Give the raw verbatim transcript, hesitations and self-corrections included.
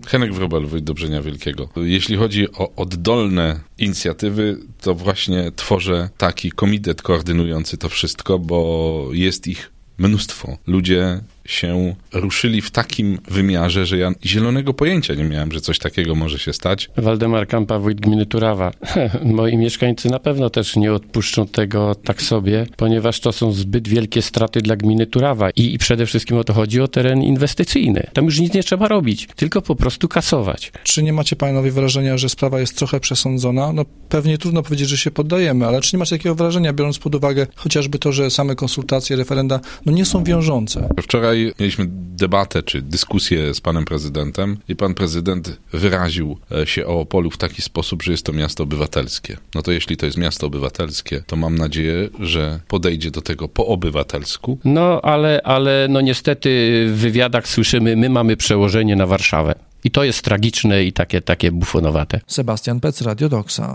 Henryk Wróbel, wójt Dobrzenia Wielkiego. Jeśli chodzi o oddolne inicjatywy, to właśnie tworzę taki komitet koordynujący to wszystko, bo jest ich mnóstwo. Ludzie się ruszyli w takim wymiarze, że ja zielonego pojęcia nie miałem, że coś takiego może się stać. Waldemar Kampa, wójt gminy Turawa. Moi mieszkańcy na pewno też nie odpuszczą tego tak sobie, ponieważ to są zbyt wielkie straty dla gminy Turawa i, i przede wszystkim o to chodzi o teren inwestycyjny. Tam już nic nie trzeba robić, tylko po prostu kasować. Czy nie macie panowie wrażenia, że sprawa jest trochę przesądzona? No pewnie trudno powiedzieć, że się poddajemy, ale czy nie macie takiego wrażenia, biorąc pod uwagę chociażby to, że same konsultacje, referenda, no nie są wiążące? Wczoraj mieliśmy debatę czy dyskusję z panem prezydentem i pan prezydent wyraził się o Opolu w taki sposób, że jest to miasto obywatelskie. No to jeśli to jest miasto obywatelskie, to mam nadzieję, że podejdzie do tego po obywatelsku. No ale, ale no niestety w wywiadach słyszymy, my mamy przełożenie na Warszawę. I to jest tragiczne i takie, takie bufonowate. Sebastian Pec, Radio Doxa.